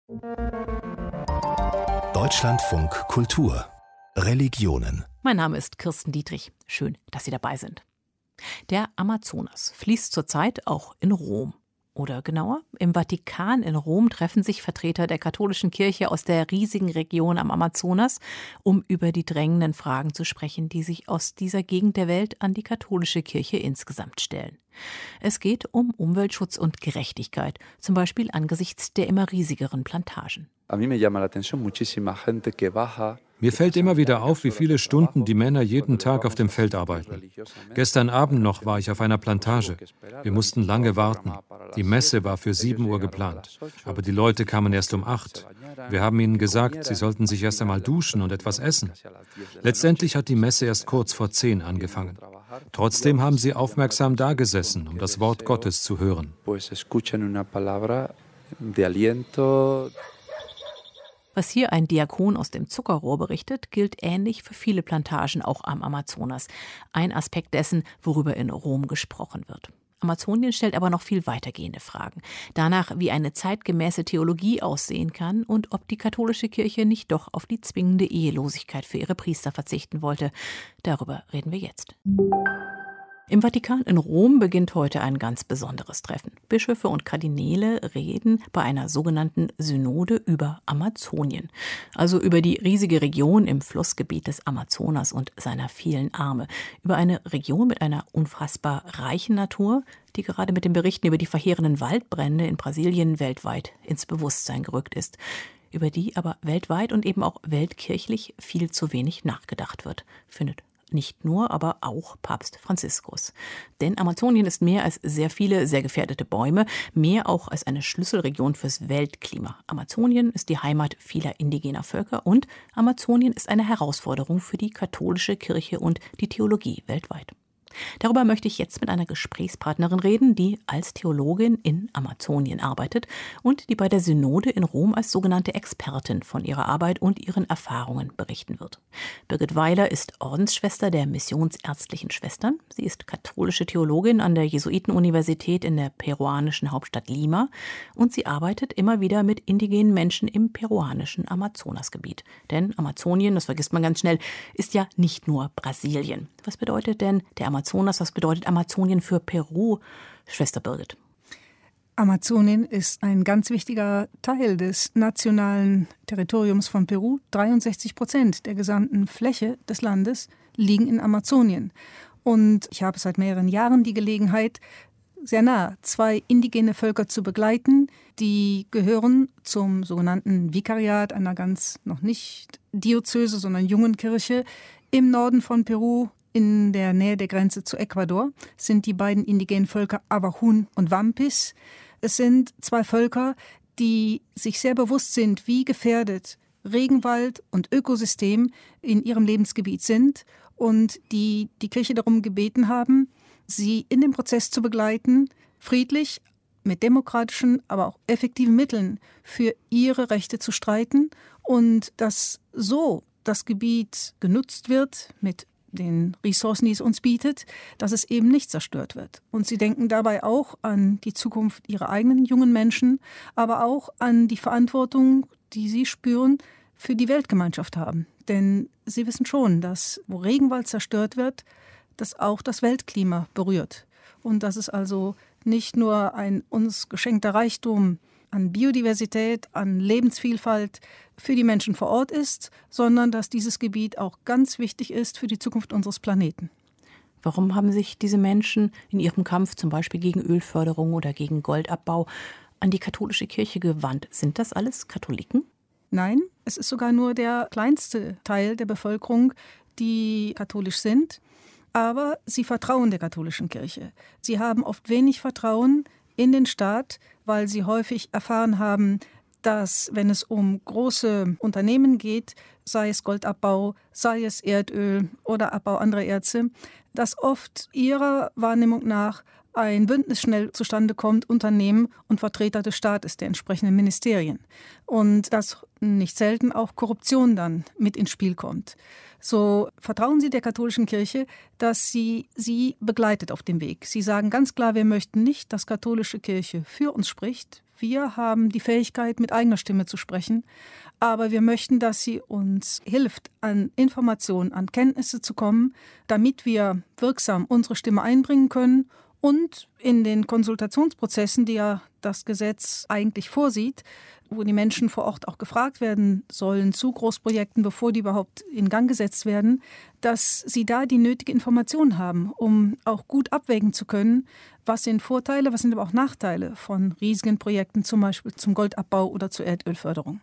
Deutschlandfunk Kultur Religionen. Mein Name ist Kirsten Dietrich. Schön, dass Sie dabei sind. Der Amazonas fließt zurzeit auch in Rom. Oder genauer, im Vatikan in Rom treffen sich Vertreter der katholischen Kirche aus der riesigen Region am Amazonas, um über die drängenden Fragen zu sprechen, die sich aus dieser Gegend der Welt an die katholische Kirche insgesamt stellen. Es geht um Umweltschutz und Gerechtigkeit, zum Beispiel angesichts der immer riesigeren Plantagen. Mir fällt immer wieder auf, wie viele Stunden die Männer jeden Tag auf dem Feld arbeiten. Gestern Abend noch war ich auf einer Plantage. Wir mussten lange warten. Die Messe war für 7 Uhr geplant, aber die Leute kamen erst um 8. Wir haben ihnen gesagt, sie sollten sich erst einmal duschen und etwas essen. Letztendlich hat die Messe erst kurz vor 10 angefangen. Trotzdem haben sie aufmerksam dagesessen, um das Wort Gottes zu hören. Was hier ein Diakon aus dem Zuckerrohr berichtet, gilt ähnlich für viele Plantagen auch am Amazonas. Ein Aspekt dessen, worüber in Rom gesprochen wird. Amazonien stellt aber noch viel weitergehende Fragen. Danach, wie eine zeitgemäße Theologie aussehen kann und ob die katholische Kirche nicht doch auf die zwingende Ehelosigkeit für ihre Priester verzichten wollte. Darüber reden wir jetzt. Im Vatikan in Rom beginnt heute ein ganz besonderes Treffen. Bischöfe und Kardinäle reden bei einer sogenannten Synode über Amazonien, also über die riesige Region im Flussgebiet des Amazonas und seiner vielen Arme, über eine Region mit einer unfassbar reichen Natur, die gerade mit den Berichten über die verheerenden Waldbrände in Brasilien weltweit ins Bewusstsein gerückt ist, über die aber weltweit und eben auch weltkirchlich viel zu wenig nachgedacht wird, findet nicht nur, aber auch Papst Franziskus. Denn Amazonien ist mehr als sehr viele sehr gefährdete Bäume, mehr auch als eine Schlüsselregion fürs Weltklima. Amazonien ist die Heimat vieler indigener Völker und Amazonien ist eine Herausforderung für die katholische Kirche und die Theologie weltweit. Darüber möchte ich jetzt mit einer Gesprächspartnerin reden, die als Theologin in Amazonien arbeitet und die bei der Synode in Rom als sogenannte Expertin von ihrer Arbeit und ihren Erfahrungen berichten wird. Birgit Weiler ist Ordensschwester der Missionsärztlichen Schwestern. Sie ist katholische Theologin an der Jesuitenuniversität in der peruanischen Hauptstadt Lima und sie arbeitet immer wieder mit indigenen Menschen im peruanischen Amazonasgebiet. Denn Amazonien, das vergisst man ganz schnell, ist ja nicht nur Brasilien. Was bedeutet denn der Amazonas? Was bedeutet Amazonien für Peru, Schwester Birgit? Amazonien ist ein ganz wichtiger Teil des nationalen Territoriums von Peru. 63% der gesamten Fläche des Landes liegen in Amazonien. Und ich habe seit mehreren Jahren die Gelegenheit, sehr nah 2 indigene Völker zu begleiten. Die gehören zum sogenannten Vikariat einer ganz noch nicht Diözese, sondern jungen Kirche im Norden von Peru. In der Nähe der Grenze zu Ecuador sind die beiden indigenen Völker Avajún und Wampis. Es sind 2 Völker, die sich sehr bewusst sind, wie gefährdet Regenwald und Ökosystem in ihrem Lebensgebiet sind und die Kirche darum gebeten haben, sie in dem Prozess zu begleiten, friedlich, mit demokratischen, aber auch effektiven Mitteln für ihre Rechte zu streiten und dass so das Gebiet genutzt wird mit den Ressourcen, die es uns bietet, dass es eben nicht zerstört wird. Und sie denken dabei auch an die Zukunft ihrer eigenen jungen Menschen, aber auch an die Verantwortung, die sie spüren, für die Weltgemeinschaft haben. Denn sie wissen schon, dass wo Regenwald zerstört wird, das auch das Weltklima berührt. Und dass es also nicht nur ein uns geschenkter Reichtum an Biodiversität, an Lebensvielfalt für die Menschen vor Ort ist, sondern dass dieses Gebiet auch ganz wichtig ist für die Zukunft unseres Planeten. Warum haben sich diese Menschen in ihrem Kampf zum Beispiel gegen Ölförderung oder gegen Goldabbau an die katholische Kirche gewandt? Sind das alles Katholiken? Nein, es ist sogar nur der kleinste Teil der Bevölkerung, die katholisch sind. Aber sie vertrauen der katholischen Kirche. Sie haben oft wenig Vertrauen in den Staat, weil sie häufig erfahren haben, dass, wenn es um große Unternehmen geht, sei es Goldabbau, sei es Erdöl oder Abbau anderer Erze, dass oft ihrer Wahrnehmung nach ein Bündnis schnell zustande kommt, Unternehmen und Vertreter des Staates, der entsprechenden Ministerien. Und dass nicht selten auch Korruption dann mit ins Spiel kommt. So vertrauen Sie der katholischen Kirche, dass sie begleitet auf dem Weg. Sie sagen ganz klar, wir möchten nicht, dass katholische Kirche für uns spricht. Wir haben die Fähigkeit, mit eigener Stimme zu sprechen. Aber wir möchten, dass sie uns hilft, an Informationen, an Kenntnisse zu kommen, damit wir wirksam unsere Stimme einbringen können und in den Konsultationsprozessen, die ja das Gesetz eigentlich vorsieht, wo die Menschen vor Ort auch gefragt werden sollen zu Großprojekten, bevor die überhaupt in Gang gesetzt werden, dass sie da die nötige Information haben, um auch gut abwägen zu können, was sind Vorteile, was sind aber auch Nachteile von riesigen Projekten, zum Beispiel zum Goldabbau oder zur Erdölförderung.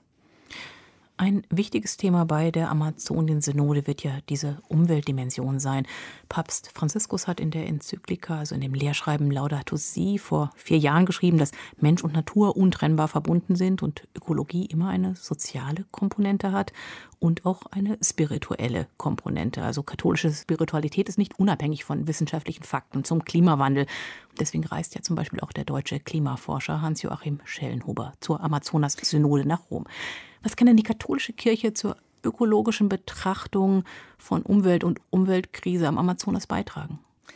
Ein wichtiges Thema bei der Amazonien-Synode wird ja diese Umweltdimension sein. Papst Franziskus hat in der Enzyklika, also in dem Lehrschreiben Laudato Si, vor 4 Jahren geschrieben, dass Mensch und Natur untrennbar verbunden sind und Ökologie immer eine soziale Komponente hat und auch eine spirituelle Komponente. Also katholische Spiritualität ist nicht unabhängig von wissenschaftlichen Fakten zum Klimawandel. Deswegen reist ja zum Beispiel auch der deutsche Klimaforscher Hans-Joachim Schellenhuber zur Amazonas-Synode nach Rom. Was kann denn die katholische Kirche zur ökologischen Betrachtung von Umwelt und Umweltkrise am Amazonas beitragen?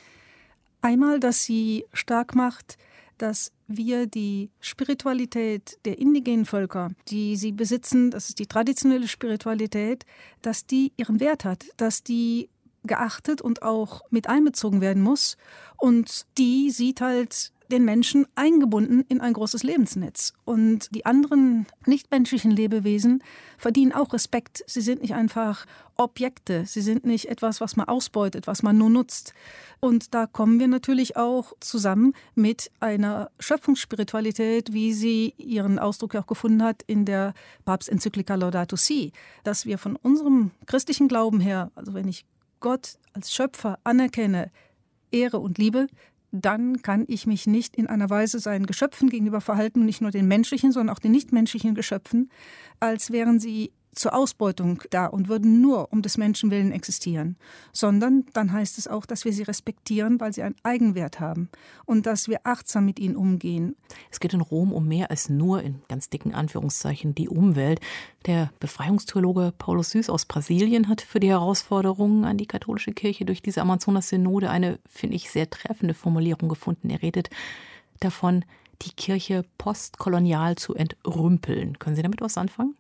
Einmal, dass sie stark macht, dass wir die Spiritualität der indigenen Völker, die sie besitzen, das ist die traditionelle Spiritualität, dass die ihren Wert hat, dass die geachtet und auch mit einbezogen werden muss. Und die sieht halt den Menschen eingebunden in ein großes Lebensnetz. Und die anderen nichtmenschlichen Lebewesen verdienen auch Respekt. Sie sind nicht einfach Objekte. Sie sind nicht etwas, was man ausbeutet, was man nur nutzt. Und da kommen wir natürlich auch zusammen mit einer Schöpfungsspiritualität, wie sie ihren Ausdruck auch gefunden hat in der Papstenzyklika Laudato Si, dass wir von unserem christlichen Glauben her, also wenn ich Gott als Schöpfer anerkenne, ehre und liebe, dann kann ich mich nicht in einer Weise seinen Geschöpfen gegenüber verhalten, nicht nur den menschlichen, sondern auch den nichtmenschlichen Geschöpfen, als wären sie zur Ausbeutung da und würden nur um des Menschen willen existieren, sondern dann heißt es auch, dass wir sie respektieren, weil sie einen Eigenwert haben und dass wir achtsam mit ihnen umgehen. Es geht in Rom um mehr als nur, in ganz dicken Anführungszeichen, die Umwelt. Der Befreiungstheologe Paulo Süß aus Brasilien hat für die Herausforderungen an die katholische Kirche durch diese Amazonas-Synode eine, finde ich, sehr treffende Formulierung gefunden. Er redet davon, die Kirche postkolonial zu entrümpeln. Können Sie damit was anfangen?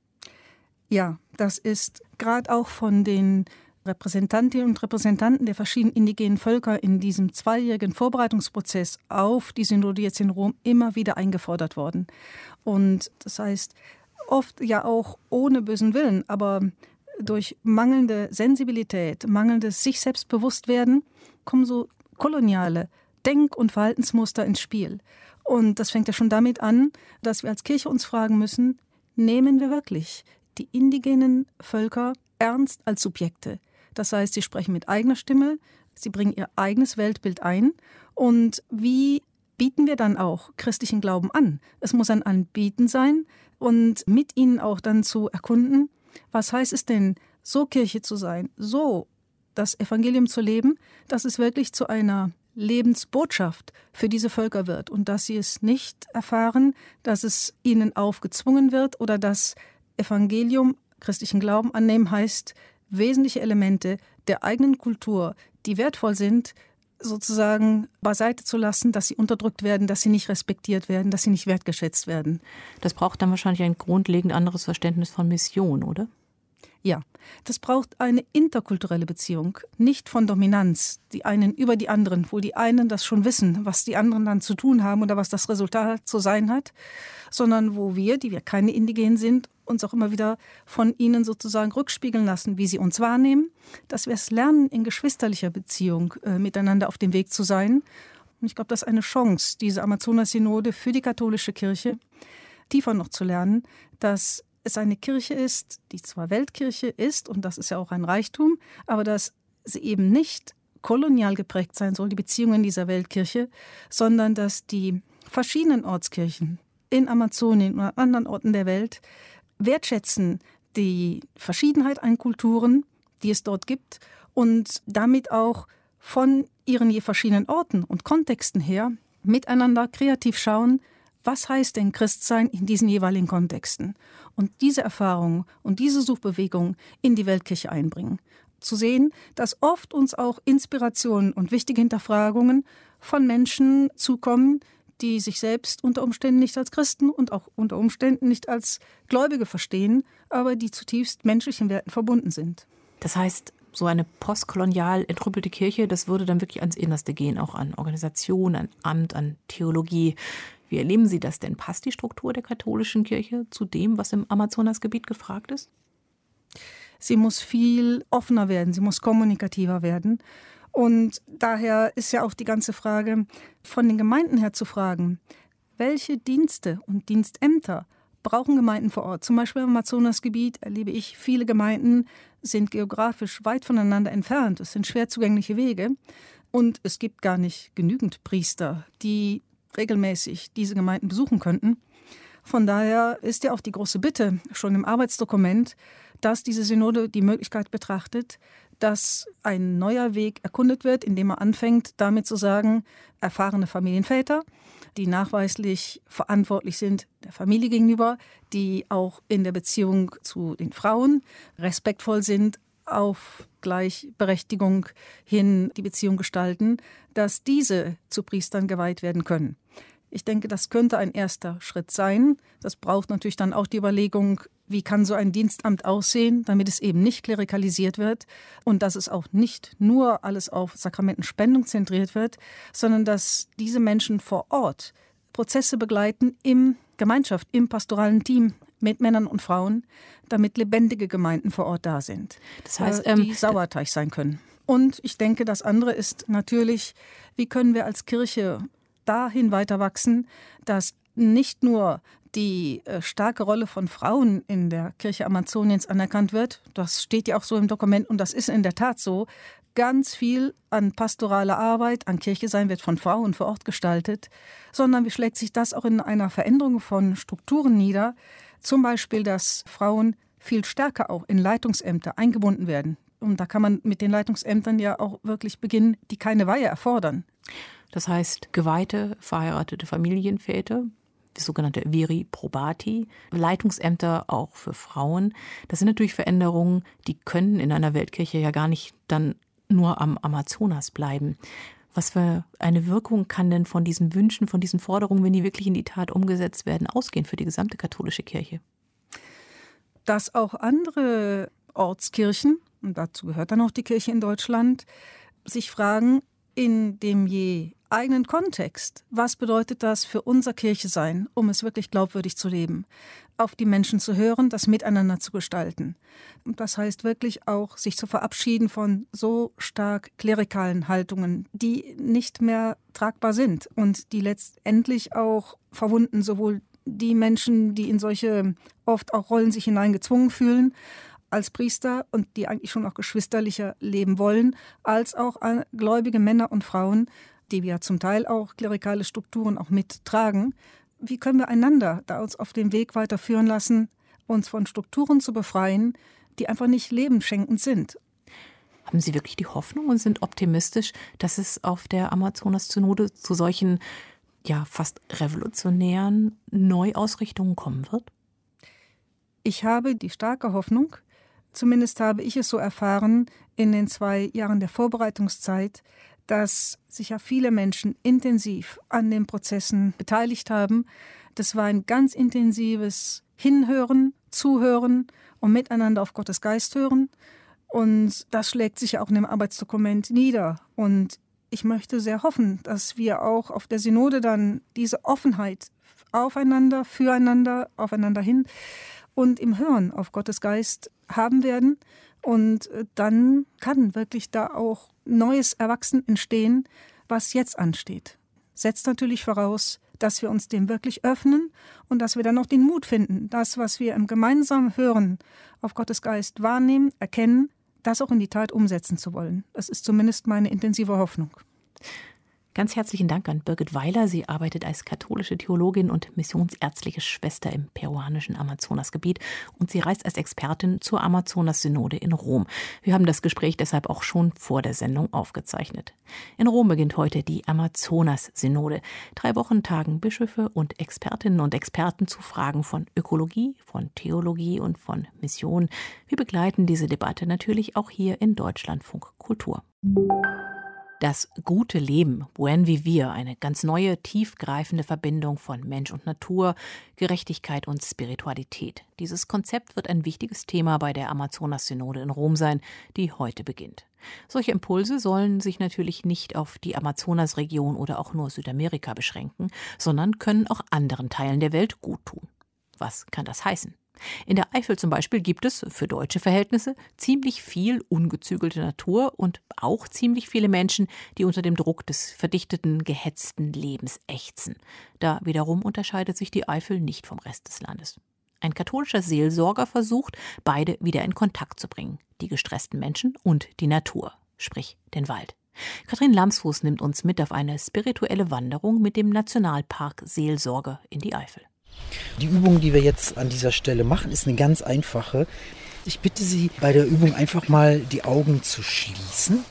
Ja, das ist gerade auch von den Repräsentantinnen und Repräsentanten der verschiedenen indigenen Völker in diesem 2-jährigen Vorbereitungsprozess auf die Synode jetzt in Rom immer wieder eingefordert worden. Und das heißt, oft ja auch ohne bösen Willen, aber durch mangelnde Sensibilität, mangelndes sich selbst bewusst werden, kommen so koloniale Denk- und Verhaltensmuster ins Spiel. Und das fängt ja schon damit an, dass wir als Kirche uns fragen müssen, nehmen wir wirklich die indigenen Völker ernst als Subjekte? Das heißt, sie sprechen mit eigener Stimme, sie bringen ihr eigenes Weltbild ein. Und wie bieten wir dann auch christlichen Glauben an? Es muss ein Anbieten sein und mit ihnen auch dann zu erkunden, was heißt es denn, so Kirche zu sein, so das Evangelium zu leben, dass es wirklich zu einer Lebensbotschaft für diese Völker wird und dass sie es nicht erfahren, dass es ihnen aufgezwungen wird oder dass Evangelium, christlichen Glauben annehmen, heißt, wesentliche Elemente der eigenen Kultur, die wertvoll sind, sozusagen beiseite zu lassen, dass sie unterdrückt werden, dass sie nicht respektiert werden, dass sie nicht wertgeschätzt werden. Das braucht dann wahrscheinlich ein grundlegend anderes Verständnis von Mission, oder? Ja, das braucht eine interkulturelle Beziehung, nicht von Dominanz, die einen über die anderen, wo die einen das schon wissen, was die anderen dann zu tun haben oder was das Resultat zu sein hat, sondern wo wir, die wir keine Indigenen sind, uns auch immer wieder von ihnen sozusagen rückspiegeln lassen, wie sie uns wahrnehmen, dass wir es lernen, in geschwisterlicher Beziehung miteinander auf dem Weg zu sein. Und ich glaube, das ist eine Chance, diese Amazonas-Synode für die katholische Kirche, tiefer noch zu lernen, dass es eine Kirche ist, die zwar Weltkirche ist, und das ist ja auch ein Reichtum, aber dass sie eben nicht kolonial geprägt sein soll, die Beziehungen dieser Weltkirche, sondern dass die verschiedenen Ortskirchen in Amazonien oder anderen Orten der Welt wertschätzen die Verschiedenheit an Kulturen, die es dort gibt und damit auch von ihren je verschiedenen Orten und Kontexten her miteinander kreativ schauen, was heißt denn Christsein in diesen jeweiligen Kontexten? Und diese Erfahrung und diese Suchbewegung in die Weltkirche einbringen. Zu sehen, dass oft uns auch Inspirationen und wichtige Hinterfragungen von Menschen zukommen, die sich selbst unter Umständen nicht als Christen und auch unter Umständen nicht als Gläubige verstehen, aber die zutiefst menschlichen Werten verbunden sind. Das heißt, so eine postkolonial entrüppelte Kirche, das würde dann wirklich ans Innerste gehen, auch an Organisation, an Amt, an Theologie. Wie erleben Sie das denn? Passt die Struktur der katholischen Kirche zu dem, was im Amazonasgebiet gefragt ist? Sie muss viel offener werden, sie muss kommunikativer werden. Und daher ist ja auch die ganze Frage, von den Gemeinden her zu fragen, welche Dienste und Dienstämter brauchen Gemeinden vor Ort? Zum Beispiel im Amazonasgebiet erlebe ich, viele Gemeinden sind geografisch weit voneinander entfernt. Es sind schwer zugängliche Wege. Und es gibt gar nicht genügend Priester, die regelmäßig diese Gemeinden besuchen könnten. Von daher ist ja auch die große Bitte schon im Arbeitsdokument, dass diese Synode die Möglichkeit betrachtet, dass ein neuer Weg erkundet wird, indem man anfängt, damit zu sagen, erfahrene Familienväter, die nachweislich verantwortlich sind der Familie gegenüber, die auch in der Beziehung zu den Frauen respektvoll sind, auf Gleichberechtigung hin die Beziehung gestalten, dass diese zu Priestern geweiht werden können. Ich denke, das könnte ein erster Schritt sein. Das braucht natürlich dann auch die Überlegung, wie kann so ein Dienstamt aussehen, damit es eben nicht klerikalisiert wird und dass es auch nicht nur alles auf Sakramentenspendung zentriert wird, sondern dass diese Menschen vor Ort Prozesse begleiten im Gemeinschaft, im pastoralen Team mit Männern und Frauen, damit lebendige Gemeinden vor Ort da sind, das heißt, die Sauerteig sein können. Und ich denke, das andere ist natürlich, wie können wir als Kirche dahin weiter wachsen, dass nicht nur die starke Rolle von Frauen in der Kirche Amazoniens anerkannt wird. Das steht ja auch so im Dokument und das ist in der Tat so. Ganz viel an pastoraler Arbeit, an Kirche sein wird von Frauen vor Ort gestaltet, sondern wie schlägt sich das auch in einer Veränderung von Strukturen nieder? Zum Beispiel, dass Frauen viel stärker auch in Leitungsämter eingebunden werden. Und da kann man mit den Leitungsämtern ja auch wirklich beginnen, die keine Weihe erfordern. Das heißt, geweihte, verheiratete Familienväter, die sogenannte Viri Probati, Leitungsämter auch für Frauen. Das sind natürlich Veränderungen, die können in einer Weltkirche ja gar nicht dann nur am Amazonas bleiben. Was für eine Wirkung kann denn von diesen Wünschen, von diesen Forderungen, wenn die wirklich in die Tat umgesetzt werden, ausgehen für die gesamte katholische Kirche? Dass auch andere Ortskirchen, und dazu gehört dann auch die Kirche in Deutschland, sich fragen, in dem je eigenen Kontext, was bedeutet das für unser Kirchesein, um es wirklich glaubwürdig zu leben, auf die Menschen zu hören, das Miteinander zu gestalten. Und das heißt wirklich auch, sich zu verabschieden von so stark klerikalen Haltungen, die nicht mehr tragbar sind und die letztendlich auch verwunden, sowohl die Menschen, die in solche oft auch Rollen sich hineingezwungen fühlen, als Priester und die eigentlich schon auch geschwisterlicher leben wollen, als auch gläubige Männer und Frauen, die wir zum Teil auch klerikale Strukturen auch mittragen. Wie können wir einander da uns auf dem Weg weiterführen lassen, uns von Strukturen zu befreien, die einfach nicht lebensschenkend sind? Haben Sie wirklich die Hoffnung und sind optimistisch, dass es auf der Amazonas-Synode zu solchen, ja, fast revolutionären Neuausrichtungen kommen wird? Ich habe die starke Hoffnung, zumindest habe ich es so erfahren in den 2 Jahren der Vorbereitungszeit, dass sich ja viele Menschen intensiv an den Prozessen beteiligt haben. Das war ein ganz intensives Hinhören, Zuhören und miteinander auf Gottes Geist hören. Und das schlägt sich ja auch in dem Arbeitsdokument nieder. Und ich möchte sehr hoffen, dass wir auch auf der Synode dann diese Offenheit aufeinander, füreinander, aufeinander hin und im Hören auf Gottes Geist haben werden. Und dann kann wirklich da auch neues Erwachsen entstehen, was jetzt ansteht. Setzt natürlich voraus, dass wir uns dem wirklich öffnen und dass wir dann auch den Mut finden, das, was wir im gemeinsamen Hören auf Gottes Geist wahrnehmen, erkennen, das auch in die Tat umsetzen zu wollen. Das ist zumindest meine intensive Hoffnung. Ganz herzlichen Dank an Birgit Weiler. Sie arbeitet als katholische Theologin und missionsärztliche Schwester im peruanischen Amazonasgebiet und sie reist als Expertin zur Amazonas-Synode in Rom. Wir haben das Gespräch deshalb auch schon vor der Sendung aufgezeichnet. In Rom beginnt heute die Amazonas-Synode. 3 Wochen tagen Bischöfe und Expertinnen und Experten zu Fragen von Ökologie, von Theologie und von Mission. Wir begleiten diese Debatte natürlich auch hier in Deutschlandfunk Kultur. Das gute Leben, Buen Vivir, eine ganz neue, tiefgreifende Verbindung von Mensch und Natur, Gerechtigkeit und Spiritualität. Dieses Konzept wird ein wichtiges Thema bei der Amazonas-Synode in Rom sein, die heute beginnt. Solche Impulse sollen sich natürlich nicht auf die Amazonasregion oder auch nur Südamerika beschränken, sondern können auch anderen Teilen der Welt gut tun. Was kann das heißen? In der Eifel zum Beispiel gibt es, für deutsche Verhältnisse, ziemlich viel ungezügelte Natur und auch ziemlich viele Menschen, die unter dem Druck des verdichteten, gehetzten Lebens ächzen. Da wiederum unterscheidet sich die Eifel nicht vom Rest des Landes. Ein katholischer Seelsorger versucht, beide wieder in Kontakt zu bringen, die gestressten Menschen und die Natur, sprich den Wald. Katrin Lamsfuß nimmt uns mit auf eine spirituelle Wanderung mit dem Nationalpark Seelsorge in die Eifel. Die Übung, die wir jetzt an dieser Stelle machen, ist eine ganz einfache. Ich bitte Sie, bei der Übung einfach mal die Augen zu schließen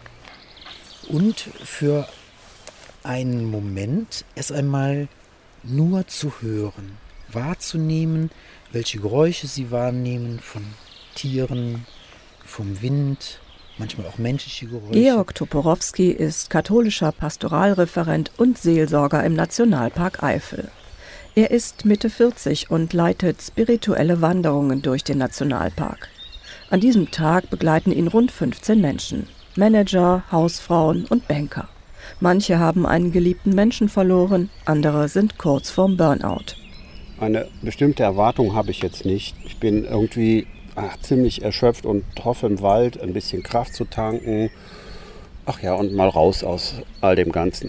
und für einen Moment erst einmal nur zu hören, wahrzunehmen, welche Geräusche Sie wahrnehmen von Tieren, vom Wind, manchmal auch menschliche Geräusche. Georg Toporowski ist katholischer Pastoralreferent und Seelsorger im Nationalpark Eifel. Er ist Mitte 40 und leitet spirituelle Wanderungen durch den Nationalpark. An diesem Tag begleiten ihn rund 15 Menschen. Manager, Hausfrauen und Banker. Manche haben einen geliebten Menschen verloren, andere sind kurz vorm Burnout. Eine bestimmte Erwartung habe ich jetzt nicht. Ich bin irgendwie ziemlich erschöpft und hoffe im Wald ein bisschen Kraft zu tanken. Ach ja, und mal raus aus all dem Ganzen.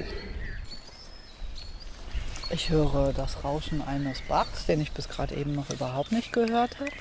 Ich höre das Rauschen eines Bags, den ich bis gerade eben noch überhaupt nicht gehört habe.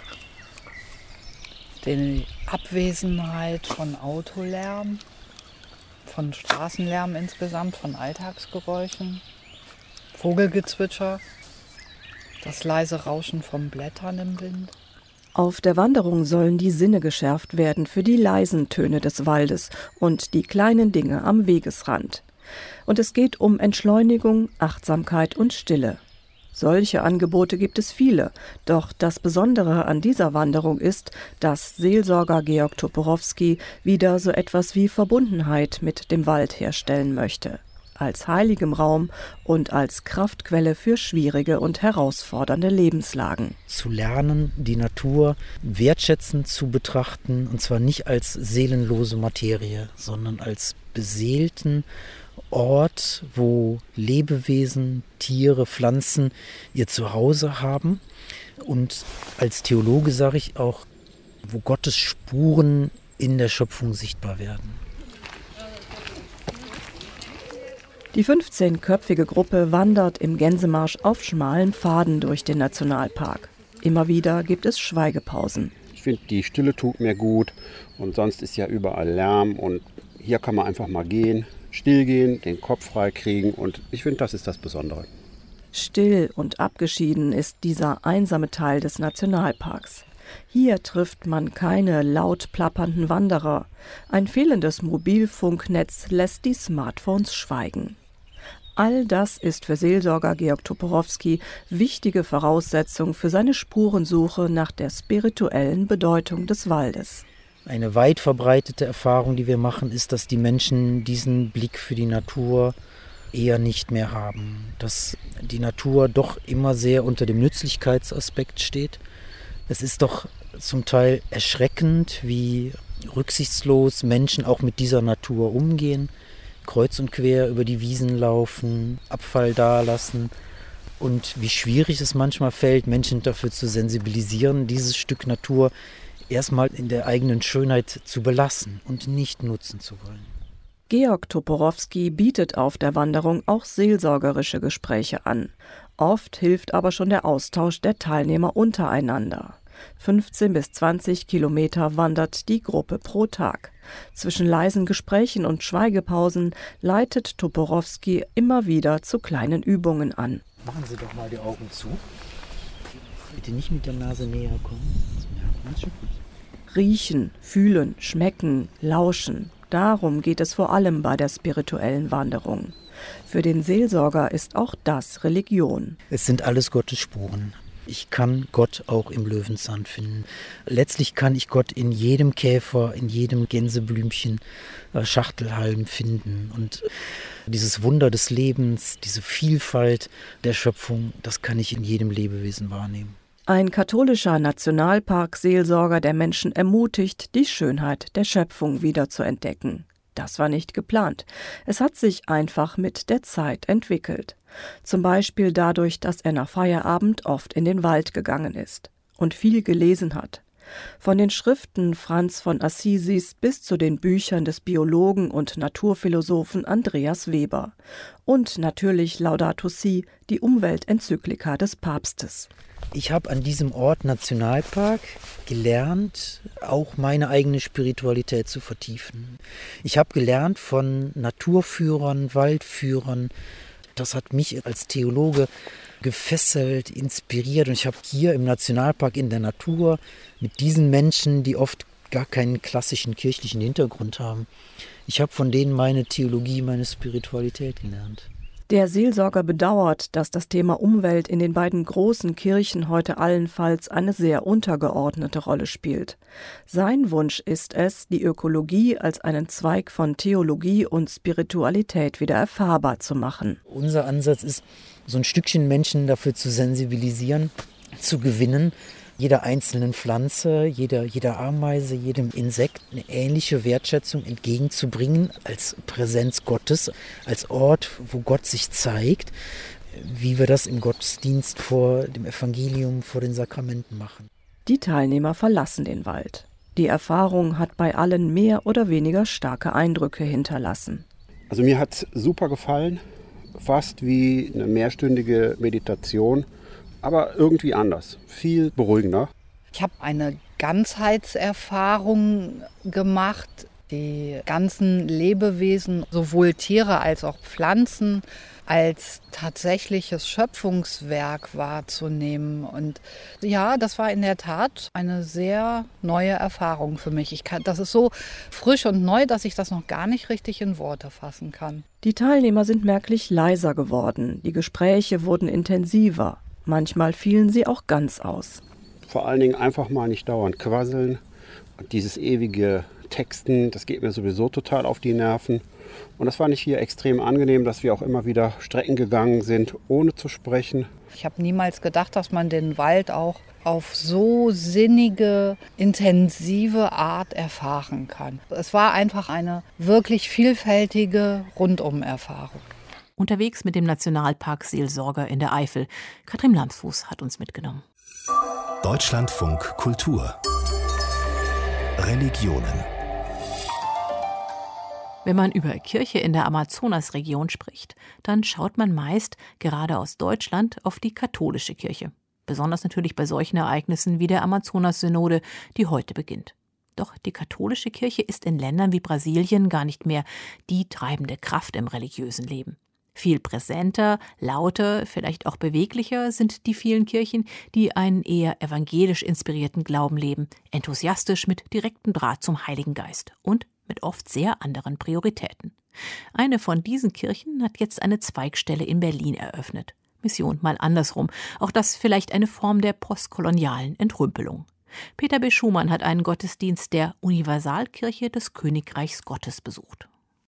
Die Abwesenheit von Autolärm, von Straßenlärm insgesamt, von Alltagsgeräuschen, Vogelgezwitscher, das leise Rauschen von Blättern im Wind. Auf der Wanderung sollen die Sinne geschärft werden für die leisen Töne des Waldes und die kleinen Dinge am Wegesrand. Und es geht um Entschleunigung, Achtsamkeit und Stille. Solche Angebote gibt es viele, doch das Besondere an dieser Wanderung ist, dass Seelsorger Georg Toporowski wieder so etwas wie Verbundenheit mit dem Wald herstellen möchte, als heiligem Raum und als Kraftquelle für schwierige und herausfordernde Lebenslagen. Zu lernen, die Natur wertschätzend zu betrachten, und zwar nicht als seelenlose Materie, sondern als beseelten Ort, wo Lebewesen, Tiere, Pflanzen ihr Zuhause haben. Und als Theologe sage ich auch, wo Gottes Spuren in der Schöpfung sichtbar werden. Die 15-köpfige Gruppe wandert im Gänsemarsch auf schmalen Pfaden durch den Nationalpark. Immer wieder gibt es Schweigepausen. Ich finde, die Stille tut mir gut und sonst ist ja überall Lärm und hier kann man einfach mal gehen, still gehen, den Kopf frei kriegen und ich finde, das ist das Besondere. Still und abgeschieden ist dieser einsame Teil des Nationalparks. Hier trifft man keine laut plappernden Wanderer. Ein fehlendes Mobilfunknetz lässt die Smartphones schweigen. All das ist für Seelsorger Georg Toporowski wichtige Voraussetzung für seine Spurensuche nach der spirituellen Bedeutung des Waldes. Eine weit verbreitete Erfahrung, die wir machen, ist, dass die Menschen diesen Blick für die Natur eher nicht mehr haben. Dass die Natur doch immer sehr unter dem Nützlichkeitsaspekt steht. Es ist doch zum Teil erschreckend, wie rücksichtslos Menschen auch mit dieser Natur umgehen, kreuz und quer über die Wiesen laufen, Abfall dalassen und wie schwierig es manchmal fällt, Menschen dafür zu sensibilisieren, dieses Stück Natur erstmal in der eigenen Schönheit zu belassen und nicht nutzen zu wollen. Georg Toporowski bietet auf der Wanderung auch seelsorgerische Gespräche an. Oft hilft aber schon der Austausch der Teilnehmer untereinander. 15 bis 20 Kilometer wandert die Gruppe pro Tag. Zwischen leisen Gesprächen und Schweigepausen leitet Toporowski immer wieder zu kleinen Übungen an. Machen Sie doch mal die Augen zu. Bitte nicht mit der Nase näher kommen. Riechen, fühlen, schmecken, lauschen. Darum geht es vor allem bei der spirituellen Wanderung. Für den Seelsorger ist auch das Religion. Es sind alles Gottes Spuren. Ich kann Gott auch im Löwenzahn finden. Letztlich kann ich Gott in jedem Käfer, in jedem Gänseblümchen, Schachtelhalm finden. Und dieses Wunder des Lebens, diese Vielfalt der Schöpfung, das kann ich in jedem Lebewesen wahrnehmen. Ein katholischer Nationalpark-Seelsorger, der Menschen ermutigt, die Schönheit der Schöpfung wiederzuentdecken. Das war nicht geplant. Es hat sich einfach mit der Zeit entwickelt. Zum Beispiel dadurch, dass er nach Feierabend oft in den Wald gegangen ist und viel gelesen hat. Von den Schriften Franz von Assisis bis zu den Büchern des Biologen und Naturphilosophen Andreas Weber. Und natürlich Laudato Si, die Umweltenzyklika des Papstes. Ich habe an diesem Ort Nationalpark gelernt, auch meine eigene Spiritualität zu vertiefen. Ich habe gelernt von Naturführern, Waldführern. Das hat mich als Theologe gefesselt, inspiriert. Und ich habe hier im Nationalpark in der Natur mit diesen Menschen, die oft gar keinen klassischen kirchlichen Hintergrund haben, ich habe von denen meine Theologie, meine Spiritualität gelernt. Der Seelsorger bedauert, dass das Thema Umwelt in den beiden großen Kirchen heute allenfalls eine sehr untergeordnete Rolle spielt. Sein Wunsch ist es, die Ökologie als einen Zweig von Theologie und Spiritualität wieder erfahrbar zu machen. Unser Ansatz ist, so ein Stückchen Menschen dafür zu sensibilisieren, zu gewinnen, jeder einzelnen Pflanze, jeder Ameise, jedem Insekt eine ähnliche Wertschätzung entgegenzubringen als Präsenz Gottes, als Ort, wo Gott sich zeigt, wie wir das im Gottesdienst vor dem Evangelium, vor den Sakramenten machen. Die Teilnehmer verlassen den Wald. Die Erfahrung hat bei allen mehr oder weniger starke Eindrücke hinterlassen. Also mir hat es super gefallen, fast wie eine mehrstündige Meditation. Aber irgendwie anders, viel beruhigender. Ich habe eine Ganzheitserfahrung gemacht. Die ganzen Lebewesen, sowohl Tiere als auch Pflanzen, als tatsächliches Schöpfungswerk wahrzunehmen. Und ja, das war in der Tat eine sehr neue Erfahrung für mich. Das ist so frisch und neu, dass ich das noch gar nicht richtig in Worte fassen kann. Die Teilnehmer sind merklich leiser geworden. Die Gespräche wurden intensiver. Manchmal fielen sie auch ganz aus. Vor allen Dingen einfach mal nicht dauernd quasseln. Und dieses ewige Texten, das geht mir sowieso total auf die Nerven. Und das fand ich hier extrem angenehm, dass wir auch immer wieder Strecken gegangen sind, ohne zu sprechen. Ich habe niemals gedacht, dass man den Wald auch auf so sinnige, intensive Art erfahren kann. Es war einfach eine wirklich vielfältige Rundumerfahrung. Unterwegs mit dem Nationalpark-Seelsorger in der Eifel. Katrin Lamsfuß hat uns mitgenommen. Deutschlandfunk Kultur. Religionen. Wenn man über Kirche in der Amazonasregion spricht, dann schaut man meist, gerade aus Deutschland, auf die katholische Kirche. Besonders natürlich bei solchen Ereignissen wie der Amazonas-Synode, die heute beginnt. Doch die katholische Kirche ist in Ländern wie Brasilien gar nicht mehr die treibende Kraft im religiösen Leben. Viel präsenter, lauter, vielleicht auch beweglicher sind die vielen Kirchen, die einen eher evangelisch inspirierten Glauben leben, enthusiastisch mit direktem Draht zum Heiligen Geist und mit oft sehr anderen Prioritäten. Eine von diesen Kirchen hat jetzt eine Zweigstelle in Berlin eröffnet. Mission mal andersrum. Auch das vielleicht eine Form der postkolonialen Entrümpelung. Peter B. Schumann hat einen Gottesdienst der Universalkirche des Königreichs Gottes besucht.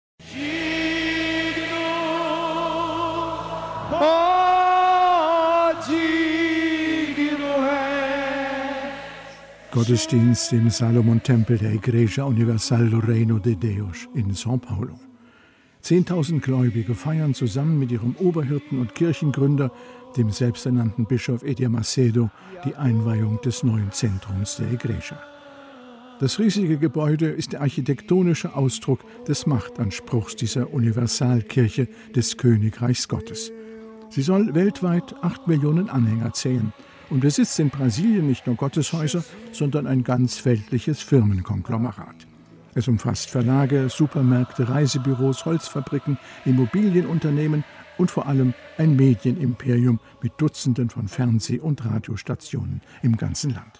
Gottesdienst im Salomon-Tempel der Igreja Universal do Reino de Deus in São Paulo. 10.000 Gläubige feiern zusammen mit ihrem Oberhirten und Kirchengründer, dem selbsternannten Bischof Edir Macedo, die Einweihung des neuen Zentrums der Igreja. Das riesige Gebäude ist der architektonische Ausdruck des Machtanspruchs dieser Universalkirche des Königreichs Gottes. Sie soll weltweit 8 Millionen Anhänger zählen und besitzt in Brasilien nicht nur Gotteshäuser, sondern ein ganz weltliches Firmenkonglomerat. Es umfasst Verlage, Supermärkte, Reisebüros, Holzfabriken, Immobilienunternehmen und vor allem ein Medienimperium mit Dutzenden von Fernseh- und Radiostationen im ganzen Land.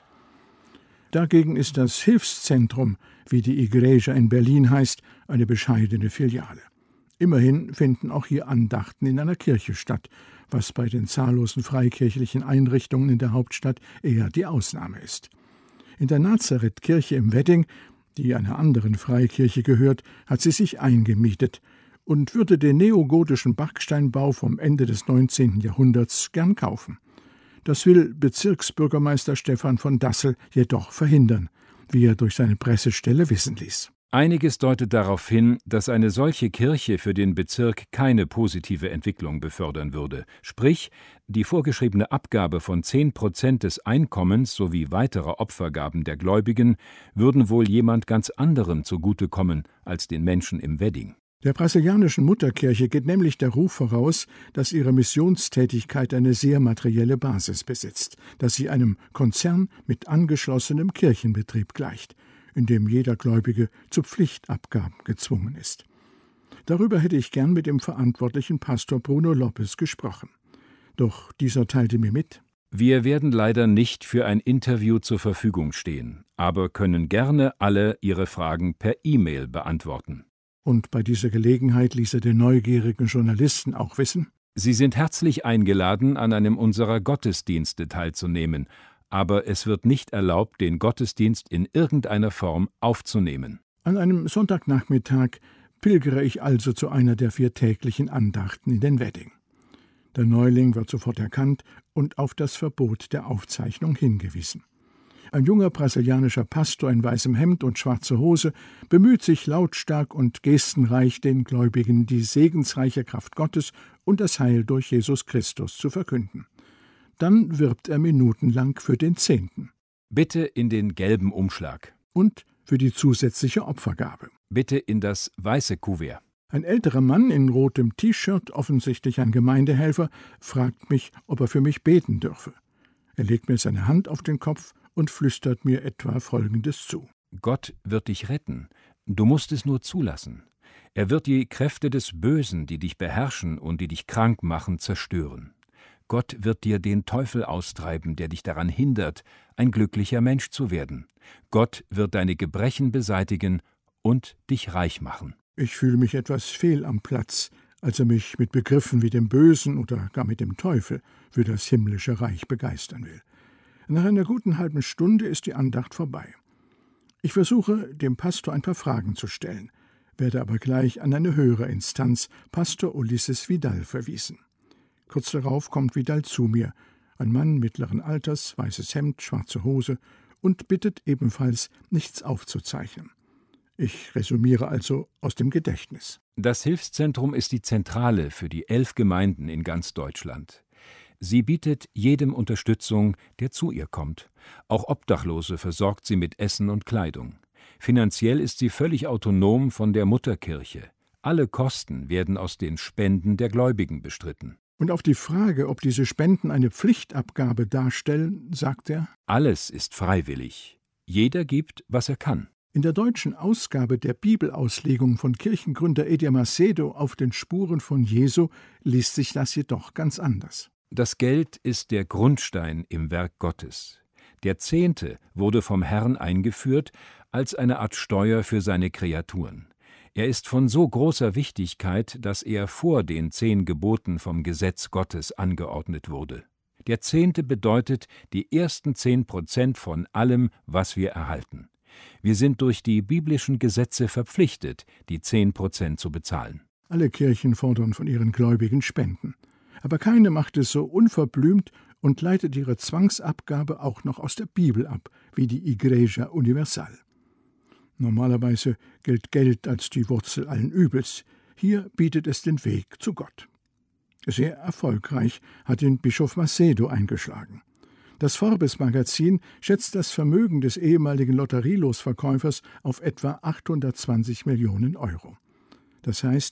Dagegen ist das Hilfszentrum, wie die Igreja in Berlin heißt, eine bescheidene Filiale. Immerhin finden auch hier Andachten in einer Kirche statt, was bei den zahllosen freikirchlichen Einrichtungen in der Hauptstadt eher die Ausnahme ist. In der Nazareth-Kirche im Wedding, die einer anderen Freikirche gehört, hat sie sich eingemietet und würde den neogotischen Backsteinbau vom Ende des 19. Jahrhunderts gern kaufen. Das will Bezirksbürgermeister Stefan von Dassel jedoch verhindern, wie er durch seine Pressestelle wissen ließ. Einiges deutet darauf hin, dass eine solche Kirche für den Bezirk keine positive Entwicklung befördern würde. Sprich, die vorgeschriebene Abgabe von 10% des Einkommens sowie weiterer Opfergaben der Gläubigen würden wohl jemand ganz anderem zugutekommen als den Menschen im Wedding. Der brasilianischen Mutterkirche geht nämlich der Ruf voraus, dass ihre Missionstätigkeit eine sehr materielle Basis besitzt, dass sie einem Konzern mit angeschlossenem Kirchenbetrieb gleicht, in dem jeder Gläubige zu Pflichtabgaben gezwungen ist. Darüber hätte ich gern mit dem verantwortlichen Pastor Bruno Lopes gesprochen. Doch dieser teilte mir mit: Wir werden leider nicht für ein Interview zur Verfügung stehen, aber können gerne alle Ihre Fragen per E-Mail beantworten. Und bei dieser Gelegenheit ließ er den neugierigen Journalisten auch wissen: Sie sind herzlich eingeladen, an einem unserer Gottesdienste teilzunehmen, aber es wird nicht erlaubt, den Gottesdienst in irgendeiner Form aufzunehmen. An einem Sonntagnachmittag pilgere ich also zu einer der 4 täglichen Andachten in den Wedding. Der Neuling wird sofort erkannt und auf das Verbot der Aufzeichnung hingewiesen. Ein junger brasilianischer Pastor in weißem Hemd und schwarzer Hose bemüht sich lautstark und gestenreich, den Gläubigen die segensreiche Kraft Gottes und das Heil durch Jesus Christus zu verkünden. Dann wirbt er minutenlang für den 10. Bitte in den gelben Umschlag. Und für die zusätzliche Opfergabe. Bitte in das weiße Kuvert. Ein älterer Mann in rotem T-Shirt, offensichtlich ein Gemeindehelfer, fragt mich, ob er für mich beten dürfe. Er legt mir seine Hand auf den Kopf und flüstert mir etwa Folgendes zu: Gott wird dich retten. Du musst es nur zulassen. Er wird die Kräfte des Bösen, die dich beherrschen und die dich krank machen, zerstören. Gott wird dir den Teufel austreiben, der dich daran hindert, ein glücklicher Mensch zu werden. Gott wird deine Gebrechen beseitigen und dich reich machen. Ich fühle mich etwas fehl am Platz, als er mich mit Begriffen wie dem Bösen oder gar mit dem Teufel für das himmlische Reich begeistern will. Nach einer guten halben Stunde ist die Andacht vorbei. Ich versuche, dem Pastor ein paar Fragen zu stellen, werde aber gleich an eine höhere Instanz, Pastor Ulisses Vidal, verwiesen. Kurz darauf kommt Vidal zu mir, ein Mann mittleren Alters, weißes Hemd, schwarze Hose, und bittet ebenfalls, nichts aufzuzeichnen. Ich resümiere also aus dem Gedächtnis. Das Hilfszentrum ist die Zentrale für die 11 Gemeinden in ganz Deutschland. Sie bietet jedem Unterstützung, der zu ihr kommt. Auch Obdachlose versorgt sie mit Essen und Kleidung. Finanziell ist sie völlig autonom von der Mutterkirche. Alle Kosten werden aus den Spenden der Gläubigen bestritten. Und auf die Frage, ob diese Spenden eine Pflichtabgabe darstellen, sagt er: Alles ist freiwillig. Jeder gibt, was er kann. In der deutschen Ausgabe der Bibelauslegung von Kirchengründer Edir Macedo auf den Spuren von Jesu liest sich das jedoch ganz anders. Das Geld ist der Grundstein im Werk Gottes. Der 10. wurde vom Herrn eingeführt als eine Art Steuer für seine Kreaturen. Er ist von so großer Wichtigkeit, dass er vor den 10 Geboten vom Gesetz Gottes angeordnet wurde. Der 10. bedeutet die ersten 10% von allem, was wir erhalten. Wir sind durch die biblischen Gesetze verpflichtet, die 10% zu bezahlen. Alle Kirchen fordern von ihren Gläubigen Spenden. Aber keine macht es so unverblümt und leitet ihre Zwangsabgabe auch noch aus der Bibel ab, wie die Igreja Universal. Normalerweise gilt Geld als die Wurzel allen Übels. Hier bietet es den Weg zu Gott. Sehr erfolgreich hat ihn Bischof Macedo eingeschlagen. Das Forbes-Magazin schätzt das Vermögen des ehemaligen Lotterielosverkäufers auf etwa 820 Millionen Euro. Das heißt,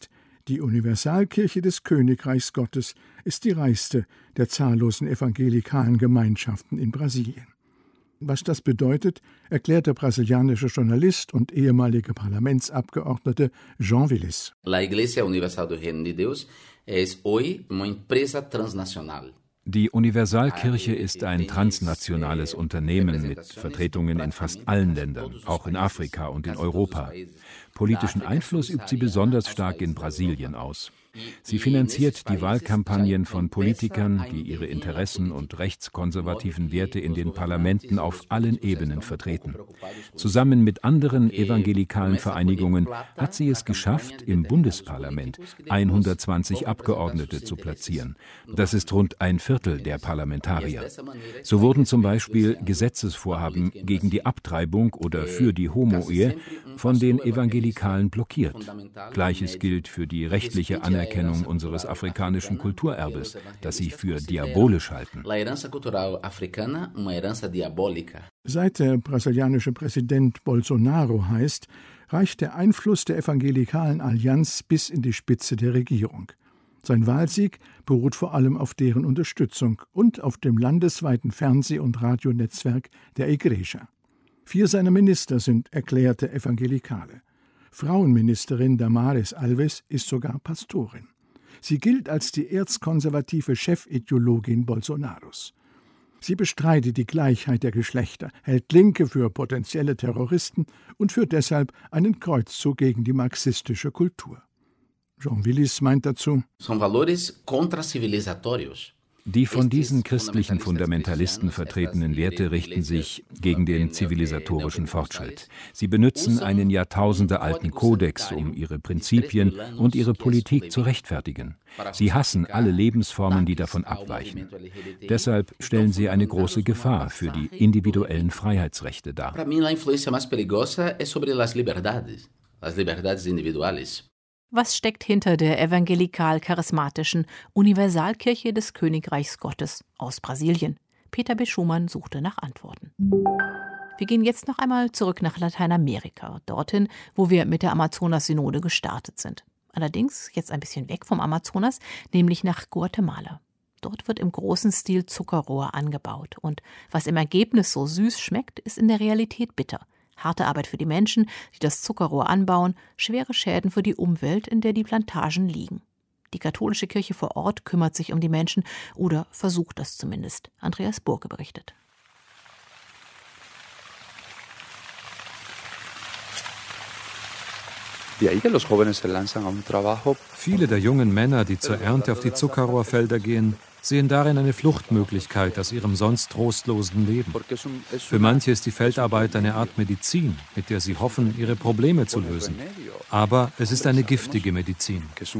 Die Universalkirche des Königreichs Gottes ist die reichste der zahllosen evangelikalen Gemeinschaften in Brasilien. Was das bedeutet, erklärt der brasilianische Journalist und ehemalige Parlamentsabgeordnete João Willis. La Iglesia Universal do Reino de Deus es hoy uma empresa transnacional. Die Universalkirche ist ein transnationales Unternehmen mit Vertretungen in fast allen Ländern, auch in Afrika und in Europa. Politischen Einfluss übt sie besonders stark in Brasilien aus. Sie finanziert die Wahlkampagnen von Politikern, die ihre Interessen und rechtskonservativen Werte in den Parlamenten auf allen Ebenen vertreten. Zusammen mit anderen evangelikalen Vereinigungen hat sie es geschafft, im Bundesparlament 120 Abgeordnete zu platzieren. Das ist rund ein Viertel der Parlamentarier. So wurden zum Beispiel Gesetzesvorhaben gegen die Abtreibung oder für die Homo-Ehe von den Evangelikalen blockiert. Gleiches gilt für die rechtliche Anerkennung unseres afrikanischen Kulturerbes, das sie für diabolisch halten. Seit der brasilianische Präsident Bolsonaro heißt, reicht der Einfluss der evangelikalen Allianz bis in die Spitze der Regierung. Sein Wahlsieg beruht vor allem auf deren Unterstützung und auf dem landesweiten Fernseh- und Radionetzwerk der Igreja. 4 seiner Minister sind erklärte Evangelikale. Frauenministerin Damares Alves ist sogar Pastorin. Sie gilt als die erzkonservative Chefideologin Bolsonaros. Sie bestreitet die Gleichheit der Geschlechter, hält Linke für potenzielle Terroristen und führt deshalb einen Kreuzzug gegen die marxistische Kultur. João Willis meint dazu: São valores contracivilizatórios. Die von diesen christlichen Fundamentalisten vertretenen Werte richten sich gegen den zivilisatorischen Fortschritt. Sie benutzen einen jahrtausendealten Kodex, um ihre Prinzipien und ihre Politik zu rechtfertigen. Sie hassen alle Lebensformen, die davon abweichen. Deshalb stellen sie eine große Gefahr für die individuellen Freiheitsrechte dar. Para mim, a influência mais perigosa é sobre as liberdades individuais. Was steckt hinter der evangelikal-charismatischen Universalkirche des Königreichs Gottes aus Brasilien? Peter B. Schumann suchte nach Antworten. Wir gehen jetzt noch einmal zurück nach Lateinamerika, dorthin, wo wir mit der Amazonas-Synode gestartet sind. Allerdings jetzt ein bisschen weg vom Amazonas, nämlich nach Guatemala. Dort wird im großen Stil Zuckerrohr angebaut. Und was im Ergebnis so süß schmeckt, ist in der Realität bitter. Harte Arbeit für die Menschen, die das Zuckerrohr anbauen, schwere Schäden für die Umwelt, in der die Plantagen liegen. Die katholische Kirche vor Ort kümmert sich um die Menschen oder versucht das zumindest. Andreas Burke berichtet. Viele der jungen Männer, die zur Ernte auf die Zuckerrohrfelder gehen, sehen darin eine Fluchtmöglichkeit aus ihrem sonst trostlosen Leben. Für manche ist die Feldarbeit eine Art Medizin, mit der sie hoffen, ihre Probleme zu lösen. Aber es ist eine giftige Medizin.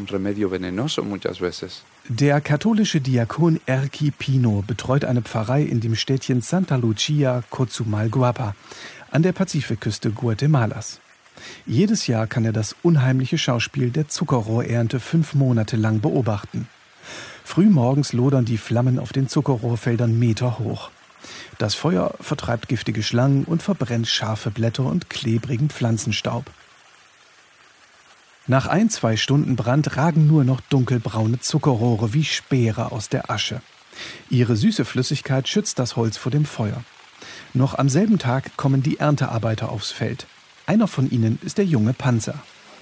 Der katholische Diakon Erki Pino betreut eine Pfarrei in dem Städtchen Santa Lucia Cozumalguapa an der Pazifikküste Guatemalas. Jedes Jahr kann er das unheimliche Schauspiel der Zuckerrohrernte 5 Monate lang beobachten. Frühmorgens lodern die Flammen auf den Zuckerrohrfeldern meterhoch. Das Feuer vertreibt giftige Schlangen und verbrennt scharfe Blätter und klebrigen Pflanzenstaub. Nach 1-2 Stunden Brand ragen nur noch dunkelbraune Zuckerrohre wie Speere aus der Asche. Ihre süße Flüssigkeit schützt das Holz vor dem Feuer. Noch am selben Tag kommen die Erntearbeiter aufs Feld. Einer von ihnen ist der junge Panzer.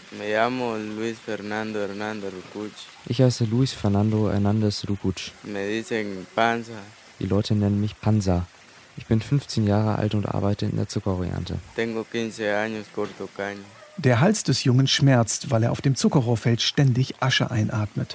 Ich heiße Luis Fernando Hernández Rucuch. Die Leute nennen mich Panzer. Ich bin 15 Jahre alt und arbeite in der Zuckerrohrernte. Der Hals des Jungen schmerzt, weil er auf dem Zuckerrohrfeld ständig Asche einatmet.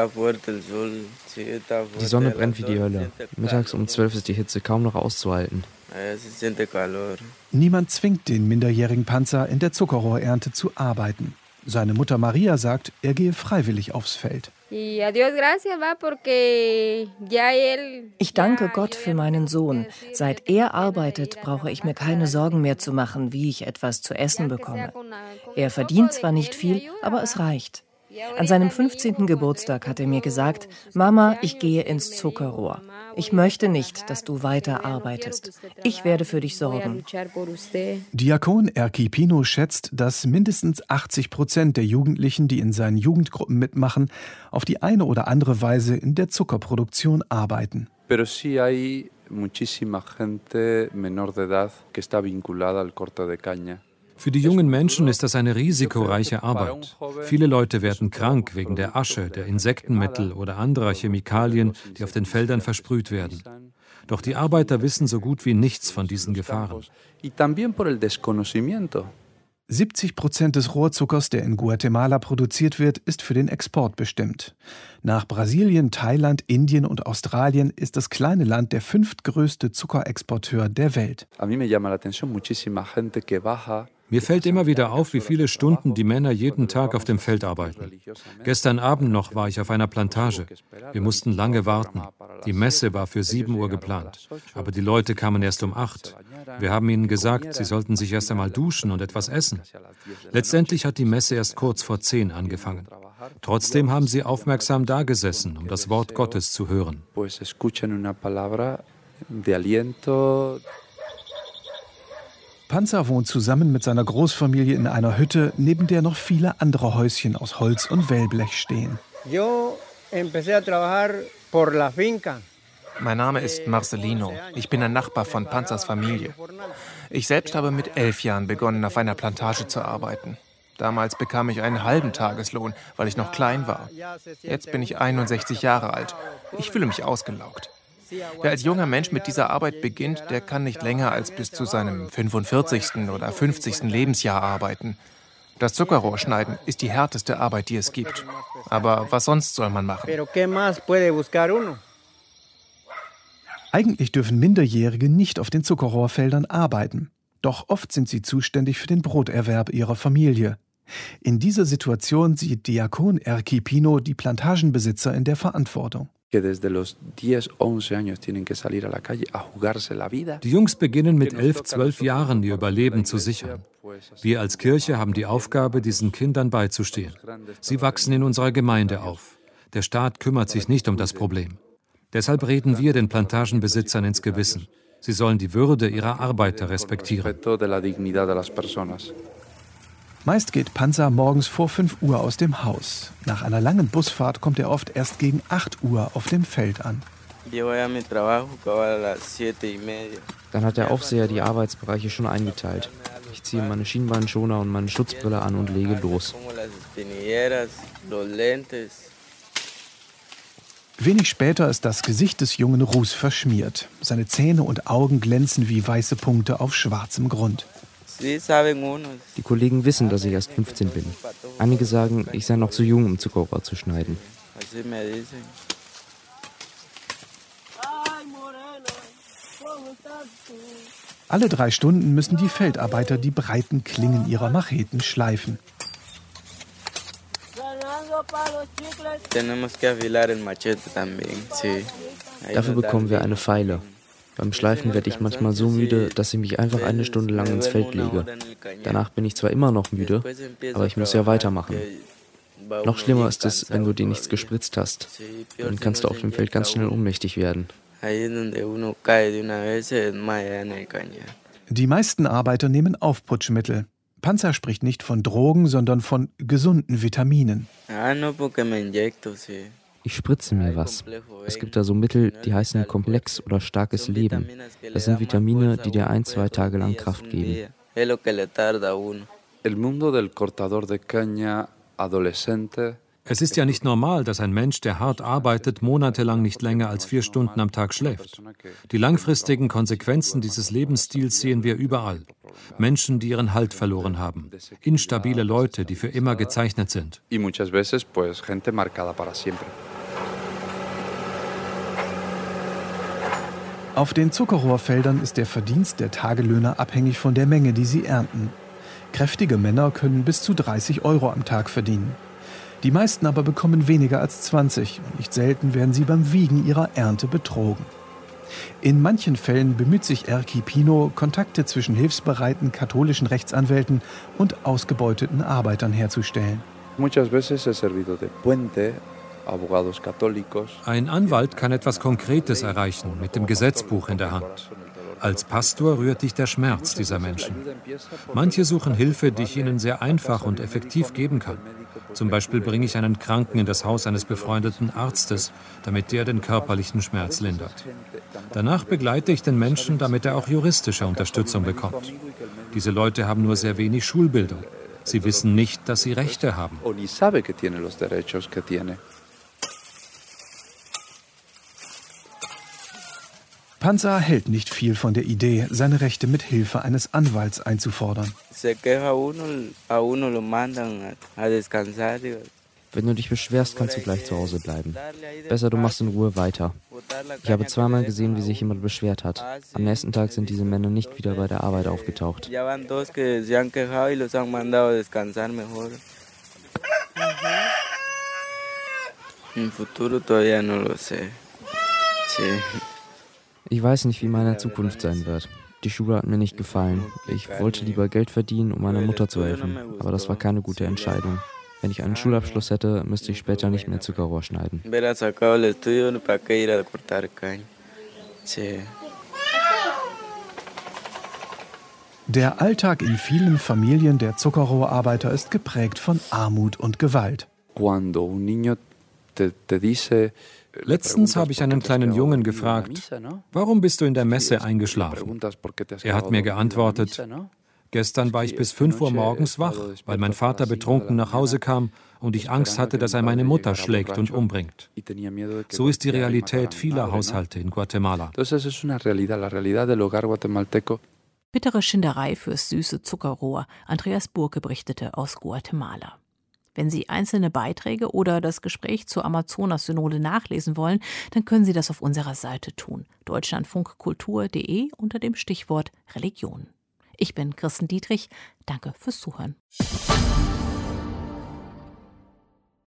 Die Sonne brennt wie die Hölle. Mittags um 12 ist die Hitze kaum noch auszuhalten. Niemand zwingt den minderjährigen Panzer, in der Zuckerrohrernte zu arbeiten. Seine Mutter Maria sagt, er gehe freiwillig aufs Feld. Ich danke Gott für meinen Sohn. Seit er arbeitet, brauche ich mir keine Sorgen mehr zu machen, wie ich etwas zu essen bekomme. Er verdient zwar nicht viel, aber es reicht. An seinem 15. Geburtstag hat er mir gesagt, Mama, ich gehe ins Zuckerrohr. Ich möchte nicht, dass du weiter arbeitest. Ich werde für dich sorgen. Diakon Erkki Pino schätzt, dass mindestens 80% der Jugendlichen, die in seinen Jugendgruppen mitmachen, auf die eine oder andere Weise in der Zuckerproduktion arbeiten. Pero sí hay muchísima gente menor de edad que está vinculada al corte de caña. Für die jungen Menschen ist das eine risikoreiche Arbeit. Viele Leute werden krank wegen der Asche, der Insektenmittel oder anderer Chemikalien, die auf den Feldern versprüht werden. Doch die Arbeiter wissen so gut wie nichts von diesen Gefahren. 70% des Rohrzuckers, der in Guatemala produziert wird, ist für den Export bestimmt. Nach Brasilien, Thailand, Indien und Australien ist das kleine Land der 5. größte Zuckerexporteur der Welt. Mir fällt immer wieder auf, wie viele Stunden die Männer jeden Tag auf dem Feld arbeiten. Gestern Abend noch war ich auf einer Plantage. Wir mussten lange warten. Die Messe war für 7 Uhr geplant. Aber die Leute kamen erst um 8. Wir haben ihnen gesagt, sie sollten sich erst einmal duschen und etwas essen. Letztendlich hat die Messe erst kurz vor 10 angefangen. Trotzdem haben sie aufmerksam dagesessen, um das Wort Gottes zu hören. Panza wohnt zusammen mit seiner Großfamilie in einer Hütte, neben der noch viele andere Häuschen aus Holz und Wellblech stehen. Mein Name ist Marcelino. Ich bin ein Nachbar von Panzas Familie. Ich selbst habe mit 11 Jahren begonnen, auf einer Plantage zu arbeiten. Damals bekam ich einen halben Tageslohn, weil ich noch klein war. Jetzt bin ich 61 Jahre alt. Ich fühle mich ausgelaugt. Wer als junger Mensch mit dieser Arbeit beginnt, der kann nicht länger als bis zu seinem 45. oder 50. Lebensjahr arbeiten. Das Zuckerrohrschneiden ist die härteste Arbeit, die es gibt. Aber was sonst soll man machen? Eigentlich dürfen Minderjährige nicht auf den Zuckerrohrfeldern arbeiten. Doch oft sind sie zuständig für den Broterwerb ihrer Familie. In dieser Situation sieht Diakon Erkki Pino die Plantagenbesitzer in der Verantwortung. Die Jungs beginnen mit 11, 12 Jahren ihr Überleben zu sichern. Wir als Kirche haben die Aufgabe, diesen Kindern beizustehen. Sie wachsen in unserer Gemeinde auf. Der Staat kümmert sich nicht um das Problem. Deshalb reden wir den Plantagenbesitzern ins Gewissen. Sie sollen die Würde ihrer Arbeiter respektieren. Meist geht Panza morgens vor 5 Uhr aus dem Haus. Nach einer langen Busfahrt kommt er oft erst gegen 8 Uhr auf dem Feld an. Dann hat der Aufseher die Arbeitsbereiche schon eingeteilt. Ich ziehe meine Schienbeinschoner und meine Schutzbrille an und lege los. Wenig später ist das Gesicht des jungen Ruß verschmiert. Seine Zähne und Augen glänzen wie weiße Punkte auf schwarzem Grund. Die Kollegen wissen, dass ich erst 15 bin. Einige sagen, ich sei noch zu jung, um Zuckerrohr zu schneiden. Alle 3 Stunden müssen die Feldarbeiter die breiten Klingen ihrer Macheten schleifen. Dafür bekommen wir eine Feile. Beim Schleifen werde ich manchmal so müde, dass ich mich einfach 1 Stunde lang ins Feld lege. Danach bin ich zwar immer noch müde, aber ich muss ja weitermachen. Noch schlimmer ist es, wenn du dir nichts gespritzt hast. Dann kannst du auf dem Feld ganz schnell ohnmächtig werden. Die meisten Arbeiter nehmen Aufputschmittel. Panza spricht nicht von Drogen, sondern von gesunden Vitaminen. Ich spritze mir was. Es gibt da so Mittel, die heißen Komplex oder starkes Leben. Das sind Vitamine, die dir 1, 2 Tage lang Kraft geben. Es ist ja nicht normal, dass ein Mensch, der hart arbeitet, monatelang nicht länger als 4 Stunden am Tag schläft. Die langfristigen Konsequenzen dieses Lebensstils sehen wir überall. Menschen, die ihren Halt verloren haben. Instabile Leute, die für immer gezeichnet sind. Auf den Zuckerrohrfeldern ist der Verdienst der Tagelöhner abhängig von der Menge, die sie ernten. Kräftige Männer können bis zu 30 € am Tag verdienen. Die meisten aber bekommen weniger als 20 und nicht selten werden sie beim Wiegen ihrer Ernte betrogen. In manchen Fällen bemüht sich Erkki Pino, Kontakte zwischen hilfsbereiten katholischen Rechtsanwälten und ausgebeuteten Arbeitern herzustellen. Ein Anwalt kann etwas Konkretes erreichen mit dem Gesetzbuch in der Hand. Als Pastor rührt dich der Schmerz dieser Menschen. Manche suchen Hilfe, die ich ihnen sehr einfach und effektiv geben kann. Zum Beispiel bringe ich einen Kranken in das Haus eines befreundeten Arztes, damit der den körperlichen Schmerz lindert. Danach begleite ich den Menschen, damit er auch juristische Unterstützung bekommt. Diese Leute haben nur sehr wenig Schulbildung. Sie wissen nicht, dass sie Rechte haben. Panza hält nicht viel von der Idee, seine Rechte mit Hilfe eines Anwalts einzufordern. Wenn du dich beschwerst, kannst du gleich zu Hause bleiben. Besser, du machst in Ruhe weiter. Ich habe zweimal gesehen, wie sich jemand beschwert hat. Am nächsten Tag sind diese Männer nicht wieder bei der Arbeit aufgetaucht. Ich weiß nicht, wie meine Zukunft sein wird. Die Schule hat mir nicht gefallen. Ich wollte lieber Geld verdienen, um meiner Mutter zu helfen. Aber das war keine gute Entscheidung. Wenn ich einen Schulabschluss hätte, müsste ich später nicht mehr Zuckerrohr schneiden. Der Alltag in vielen Familien der Zuckerrohrarbeiter ist geprägt von Armut und Gewalt. Letztens habe ich einen kleinen Jungen gefragt, warum bist du in der Messe eingeschlafen? Er hat mir geantwortet, gestern war ich bis 5 Uhr morgens wach, weil mein Vater betrunken nach Hause kam und ich Angst hatte, dass er meine Mutter schlägt und umbringt. So ist die Realität vieler Haushalte in Guatemala. Bittere Schinderei fürs süße Zuckerrohr. Andreas Burke berichtete aus Guatemala. Wenn Sie einzelne Beiträge oder das Gespräch zur Amazonas-Synode nachlesen wollen, dann können Sie das auf unserer Seite tun. deutschlandfunkkultur.de unter dem Stichwort Religion. Ich bin Kirsten Dietrich. Danke fürs Zuhören.